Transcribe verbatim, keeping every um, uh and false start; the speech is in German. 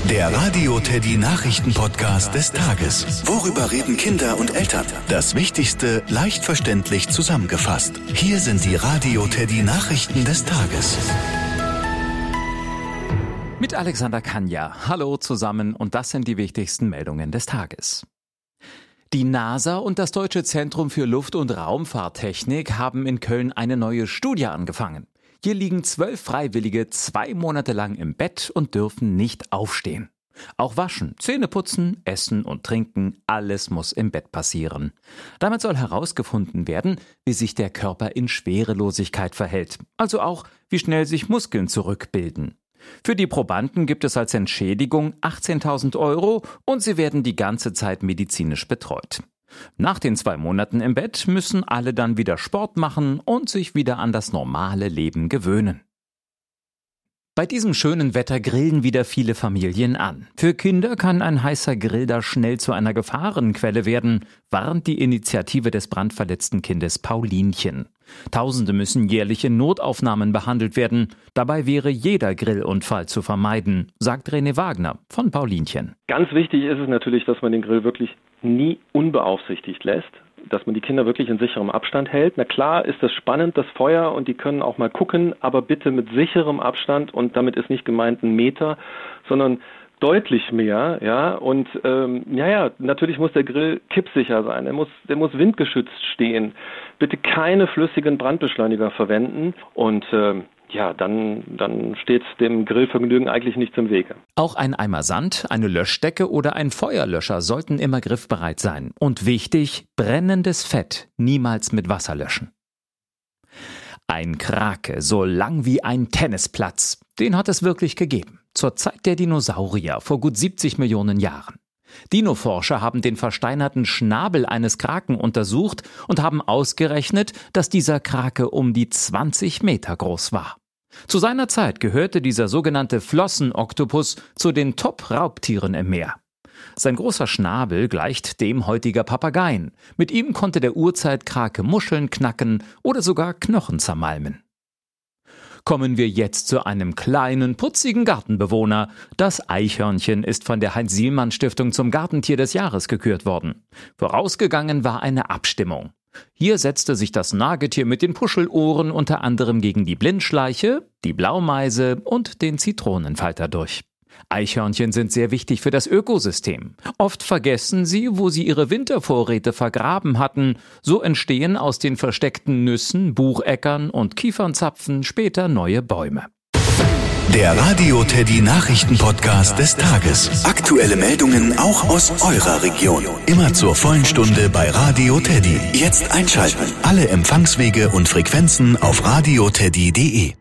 Der Radio Teddy Nachrichten-Podcast des Tages. Worüber reden Kinder und Eltern? Das Wichtigste leicht verständlich zusammengefasst. Hier sind die Radio Teddy Nachrichten des Tages. Mit Alexander Kanja. Hallo zusammen und das sind die wichtigsten Meldungen des Tages. Die NASA und das Deutsche Zentrum für Luft- und Raumfahrttechnik haben in Köln eine neue Studie angefangen. Hier liegen zwölf Freiwillige zwei Monate lang im Bett und dürfen nicht aufstehen. Auch Waschen, Zähne putzen, Essen und Trinken, alles muss im Bett passieren. Damit soll herausgefunden werden, wie sich der Körper in Schwerelosigkeit verhält, also auch, wie schnell sich Muskeln zurückbilden. Für die Probanden gibt es als Entschädigung achtzehntausend Euro und sie werden die ganze Zeit medizinisch betreut. Nach den zwei Monaten im Bett müssen alle dann wieder Sport machen und sich wieder an das normale Leben gewöhnen. Bei diesem schönen Wetter grillen wieder viele Familien an. Für Kinder kann ein heißer Grill da schnell zu einer Gefahrenquelle werden, warnt die Initiative des brandverletzten Kindes Paulinchen. Tausende müssen jährlich in Notaufnahmen behandelt werden. Dabei wäre jeder Grillunfall zu vermeiden, sagt René Wagner von Paulinchen. Ganz wichtig ist es natürlich, dass man den Grill wirklich nie unbeaufsichtigt lässt, dass man die Kinder wirklich in sicherem Abstand hält. Na klar ist das spannend, das Feuer, und die können auch mal gucken, aber bitte mit sicherem Abstand, und damit ist nicht gemeint ein Meter, sondern deutlich mehr, ja, und ähm, ja, ja, natürlich muss der Grill kippsicher sein, der muss, der muss windgeschützt stehen. Bitte keine flüssigen Brandbeschleuniger verwenden und ähm, ja, dann, dann steht dem Grillvergnügen eigentlich nichts im Wege. Auch ein Eimer Sand, eine Löschdecke oder ein Feuerlöscher sollten immer griffbereit sein. Und wichtig, brennendes Fett niemals mit Wasser löschen. Ein Krake, so lang wie ein Tennisplatz, den hat es wirklich gegeben. Zur Zeit der Dinosaurier, vor gut siebzig Millionen Jahren. Dinoforscher haben den versteinerten Schnabel eines Kraken untersucht und haben ausgerechnet, dass dieser Krake um die zwanzig Meter groß war. Zu seiner Zeit gehörte dieser sogenannte Flossenoktopus zu den Top-Raubtieren im Meer. Sein großer Schnabel gleicht dem heutiger Papageien. Mit ihm konnte der Urzeitkrake Muscheln knacken oder sogar Knochen zermalmen. Kommen wir jetzt zu einem kleinen, putzigen Gartenbewohner. Das Eichhörnchen ist von der Heinz-Sielmann-Stiftung zum Gartentier des Jahres gekürt worden. Vorausgegangen war eine Abstimmung. Hier setzte sich das Nagetier mit den Puschelohren unter anderem gegen die Blindschleiche, die Blaumeise und den Zitronenfalter durch. Eichhörnchen sind sehr wichtig für das Ökosystem. Oft vergessen sie, wo sie ihre Wintervorräte vergraben hatten. So entstehen aus den versteckten Nüssen, Bucheckern und Kiefernzapfen später neue Bäume. Der Radio Teddy Nachrichten-Podcast des Tages. Aktuelle Meldungen auch aus eurer Region. Immer zur vollen Stunde bei Radio Teddy. Jetzt einschalten. Alle Empfangswege und Frequenzen auf radio teddy punkt de.